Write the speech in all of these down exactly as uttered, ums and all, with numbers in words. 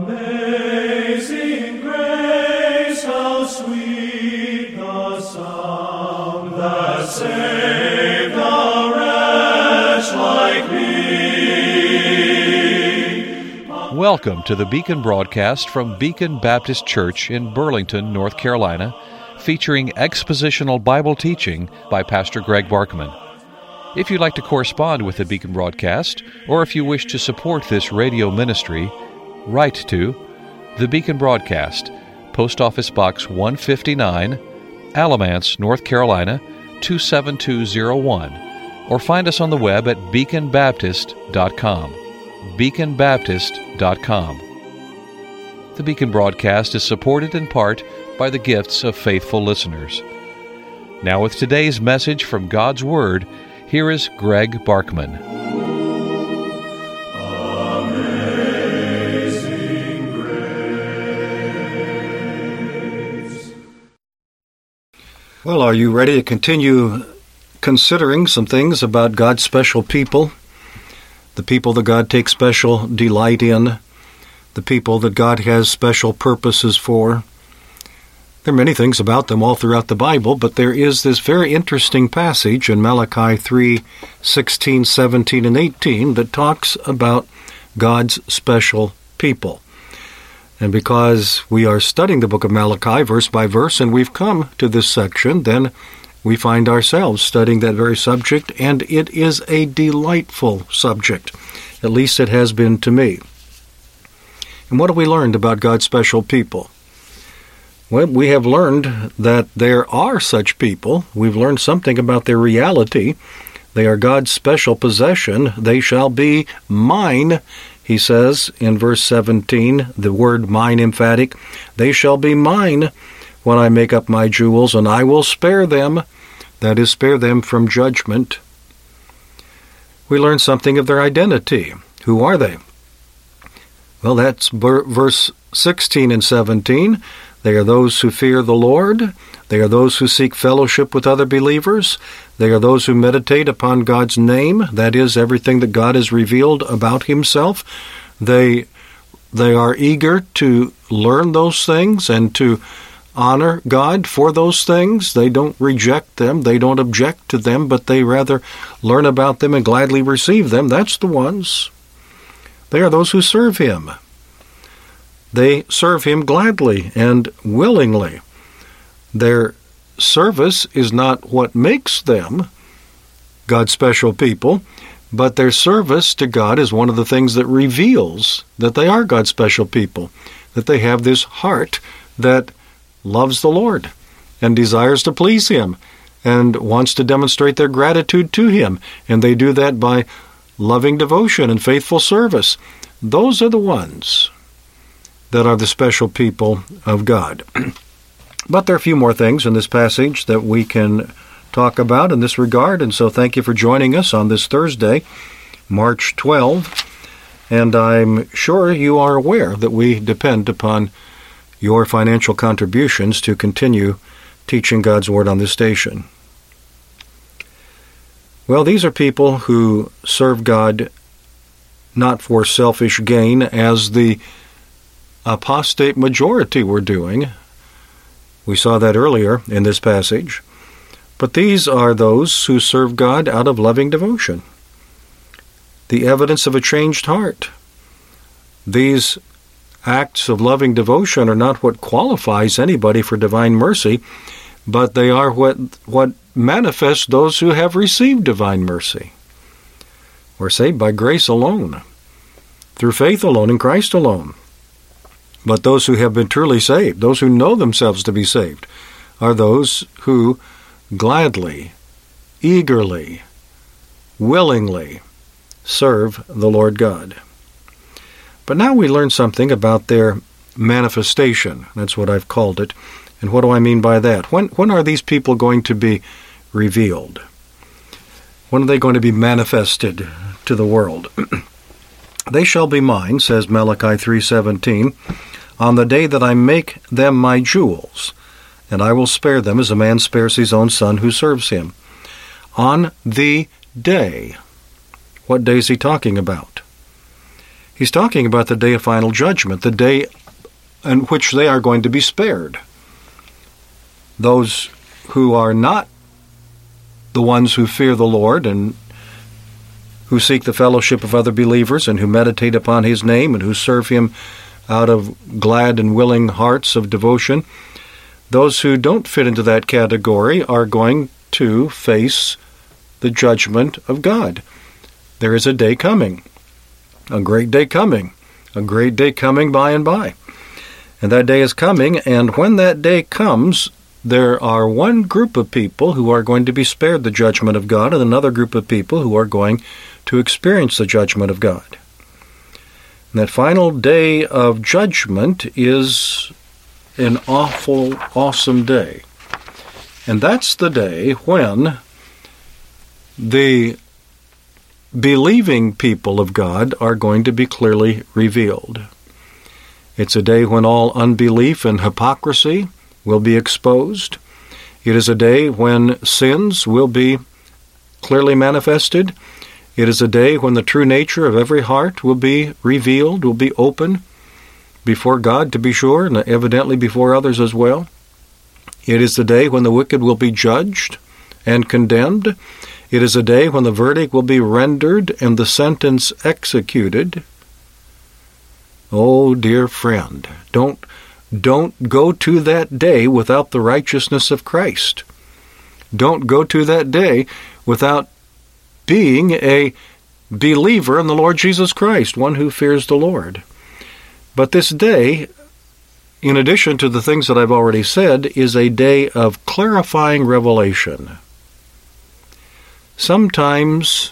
Amazing grace, how sweet the sound that saved a wretch like me. Welcome to the Beacon broadcast from Beacon Baptist Church in Burlington, North Carolina, featuring expositional Bible teaching by Pastor Greg Barkman. If you'd like to correspond with the Beacon broadcast, or if you wish to support this radio ministry, write to the Beacon Broadcast, Post Office Box one fifty-nine, Alamance, North Carolina, two seven two zero one, or find us on the web at beacon baptist dot com. beacon baptist dot com. The Beacon broadcast is supported in part by the gifts of faithful listeners. Now with today's message from God's Word, here is Greg Barkman. Amazing grace. Well, are you ready to continue considering some things about God's special people? The people that God takes special delight in, the people that God has special purposes for. There are many things about them all throughout the Bible, but there is this very interesting passage in Malachi three, sixteen, seventeen, and eighteen that talks about God's special people. And because we are studying the book of Malachi verse by verse, and we've come to this section, then we find ourselves studying that very subject, and it is a delightful subject. At least it has been to me. And what have we learned about God's special people? Well, we have learned that there are such people. We've learned something about their reality. They are God's special possession. They shall be mine, he says in verse seventeen, the word mine emphatic. They shall be mine when I make up my jewels, and I will spare them, that is, spare them from judgment. We learn something of their identity. Who are they? Well, that's verse sixteen and seventeen. They are those who fear the Lord. They are those who seek fellowship with other believers. They are those who meditate upon God's name, that is, everything that God has revealed about himself. They, they are eager to learn those things and to honor God for those things. They don't reject them. They don't object to them, but they rather learn about them and gladly receive them. That's the ones. They are those who serve him. They serve him gladly and willingly. Their service is not what makes them God's special people, but their service to God is one of the things that reveals that they are God's special people, that they have this heart that loves the Lord and desires to please him and wants to demonstrate their gratitude to him, and they do that by loving devotion and faithful service. Those are the ones that are the special people of God. But there are a few more things in this passage that we can talk about in this regard, and so thank you for joining us on this Thursday, March twelfth, and I'm sure you are aware that we depend upon your financial contributions to continue teaching God's Word on this station. Well, these are people who serve God not for selfish gain, as the apostate majority were doing. We saw that earlier in this passage. But these are those who serve God out of loving devotion, the evidence of a changed heart. These acts of loving devotion are not what qualifies anybody for divine mercy, but they are what, what manifests those who have received divine mercy. We're saved by grace alone, through faith alone, in Christ alone. But those who have been truly saved, those who know themselves to be saved, are those who gladly, eagerly, willingly serve the Lord God. But now we learn something about their manifestation. That's what I've called it. And what do I mean by that? When, when are these people going to be revealed? When are they going to be manifested to the world? They shall be mine, says Malachi three seventeen, on the day that I make them my jewels, and I will spare them as a man spares his own son who serves him. On the day. What day is he talking about? He's talking about the day of final judgment, the day in which they are going to be spared. Those who are not the ones who fear the Lord and who seek the fellowship of other believers and who meditate upon His name and who serve Him out of glad and willing hearts of devotion, those who don't fit into that category are going to face the judgment of God. There is a day coming, a great day coming, a great day coming by and by. And that day is coming, and when that day comes, there are one group of people who are going to be spared the judgment of God and another group of people who are going to experience the judgment of God. And that final day of judgment is an awful, awesome day. And that's the day when the believing people of God are going to be clearly revealed. It's a day when all unbelief and hypocrisy will be exposed. It is a day when sins will be clearly manifested. It is a day when the true nature of every heart will be revealed, will be open before God, to be sure, and evidently before others as well. It is the day when the wicked will be judged and condemned. It is a day when the verdict will be rendered and the sentence executed. Oh, dear friend, don't don't go to that day without the righteousness of Christ. Don't go to that day without being a believer in the Lord Jesus Christ, one who fears the Lord. But this day, in addition to the things that I've already said, is a day of clarifying revelation. Sometimes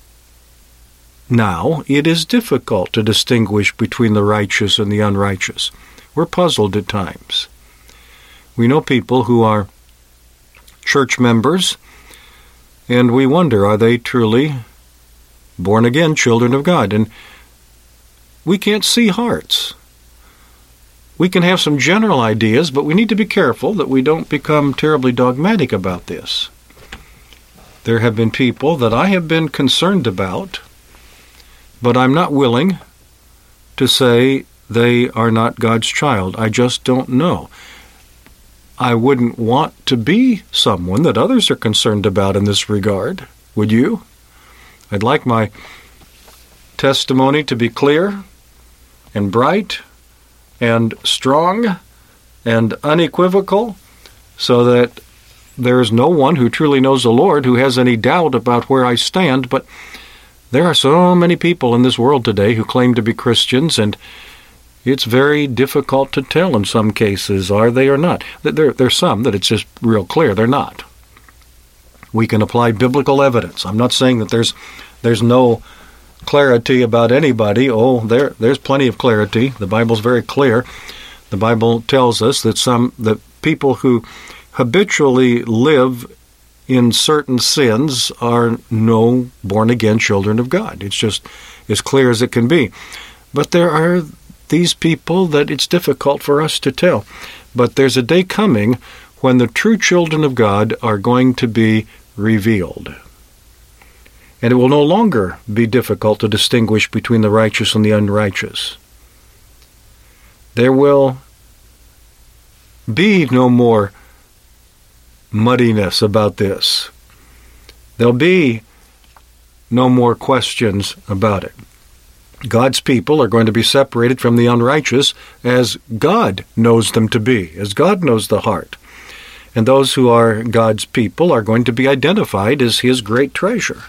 now it is difficult to distinguish between the righteous and the unrighteous. We're puzzled at times. We know people who are church members, and we wonder, are they truly born-again children of God? And we can't see hearts. We can have some general ideas, but we need to be careful that we don't become terribly dogmatic about this. There have been people that I have been concerned about, but I'm not willing to say they are not God's child. I just don't know. I wouldn't want to be someone that others are concerned about in this regard. Would you? I'd like my testimony to be clear and bright and strong and unequivocal, so that there is no one who truly knows the Lord who has any doubt about where I stand. But there are so many people in this world today who claim to be Christians, and it's very difficult to tell in some cases, are they or not. There, there's some that it's just real clear they're not. We can apply biblical evidence. I'm not saying that there's there's no clarity about anybody. Oh, there there's plenty of clarity. The Bible's very clear. The Bible tells us that some that people who habitually live in certain sins are no born-again children of God. It's just as clear as it can be. But there are these people that it's difficult for us to tell. But there's a day coming when the true children of God are going to be revealed. And it will no longer be difficult to distinguish between the righteous and the unrighteous. There will be no more muddiness about this. There'll be no more questions about it. God's people are going to be separated from the unrighteous as God knows them to be, as God knows the heart. And those who are God's people are going to be identified as His great treasure.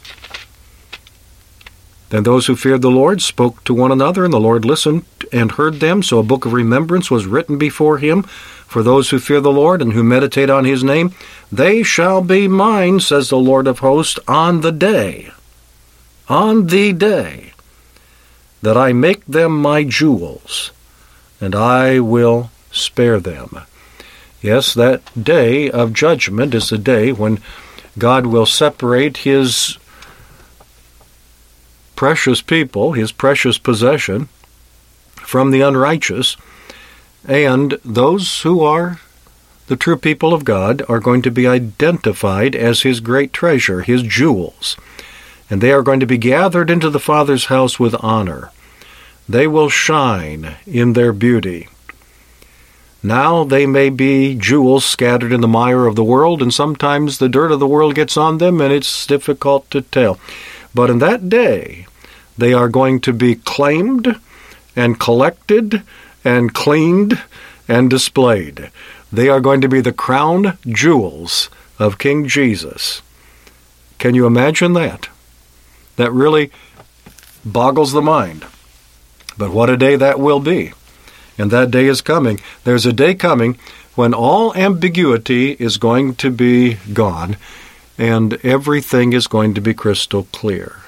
Then those who feared the Lord spoke to one another, and the Lord listened and heard them. So a book of remembrance was written before Him for those who fear the Lord and who meditate on His name. They shall be mine, says the Lord of hosts, on the day, on the day, that I make them my jewels, and I will spare them. Yes, that day of judgment is the day when God will separate His precious people, His precious possession, from the unrighteous, and those who are the true people of God are going to be identified as His great treasure, His jewels, and they are going to be gathered into the Father's house with honor. They will shine in their beauty. Now they may be jewels scattered in the mire of the world, and sometimes the dirt of the world gets on them, and it's difficult to tell. But in that day, they are going to be claimed and collected and cleaned and displayed. They are going to be the crown jewels of King Jesus. Can you imagine that? That really boggles the mind. But what a day that will be. And that day is coming. There's a day coming when all ambiguity is going to be gone and everything is going to be crystal clear.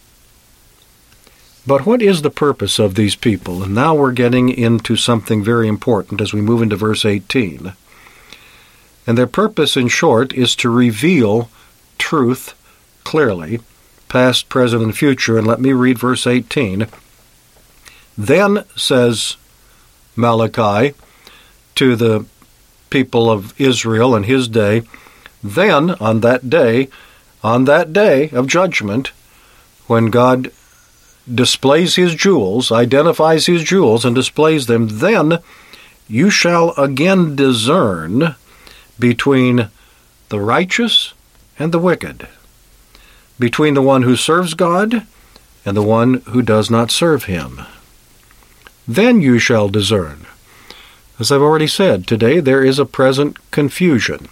But what is the purpose of these people? And now we're getting into something very important as we move into verse eighteen. And their purpose, in short, is to reveal truth clearly, past, present, and future. And let me read verse eighteen. Then, says Malachi to the people of Israel in his day, then, on that day, on that day of judgment, when God displays his jewels, identifies his jewels, and displays them, then you shall again discern between the righteous and the wicked, between the one who serves God and the one who does not serve him. Then you shall discern. As I've already said, today there is a present confusion.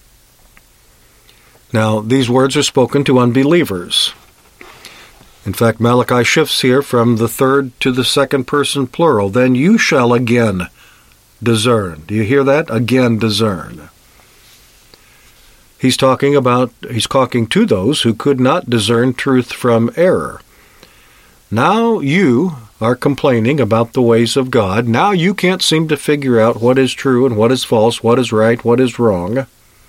Now, these words are spoken to unbelievers. In fact, Malachi shifts here from the third to the second person plural. Then you shall again discern. Do you hear that? Again discern. He's talking about, he's talking to those who could not discern truth from error. Now you are complaining about the ways of God. Now you can't seem to figure out what is true and what is false, what is right, what is wrong.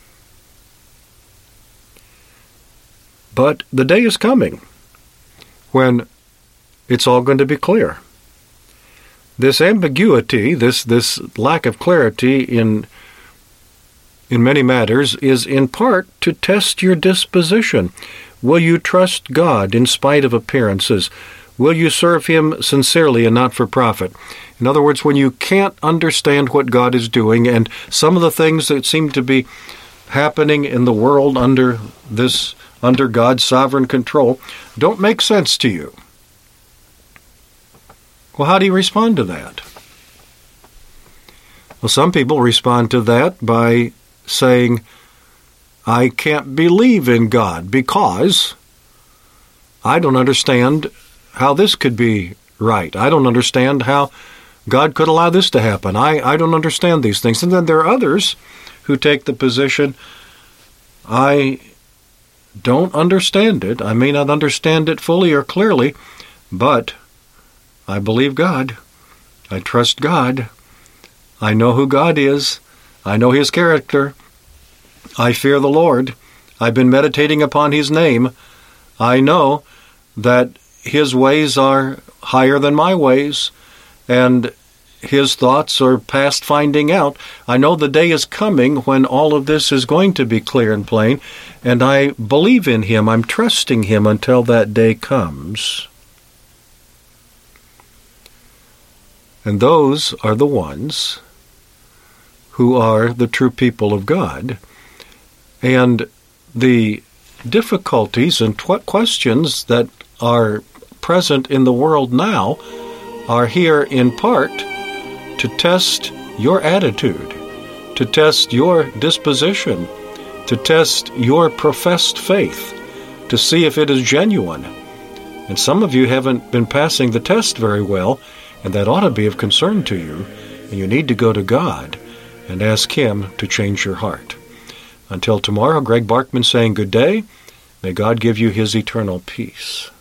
But the day is coming when it's all going to be clear. This ambiguity, this this lack of clarity in in many matters is in part to test your disposition. Will you trust God in spite of appearances? Will you serve him sincerely and not for profit? In other words, when you can't understand what God is doing and some of the things that seem to be happening in the world under this under God's sovereign control don't make sense to you. Well, how do you respond to that? Well, some people respond to that by saying, I can't believe in God because I don't understand how this could be right. I don't understand how God could allow this to happen. I, I don't understand these things. And then there are others who take the position, I don't understand it. I may not understand it fully or clearly, but I believe God. I trust God. I know who God is. I know his character. I fear the Lord. I've been meditating upon his name. I know that his ways are higher than my ways, and his thoughts are past finding out. I know the day is coming when all of this is going to be clear and plain, and I believe in him. I'm trusting him until that day comes. And those are the ones who are the true people of God. And the difficulties and tw- questions that are present in the world now are here in part to test your attitude, to test your disposition, to test your professed faith, to see if it is genuine. And some of you haven't been passing the test very well, and that ought to be of concern to you, and you need to go to God and ask him to change your heart. Until tomorrow, Greg Barkman saying good day. May God give you his eternal peace.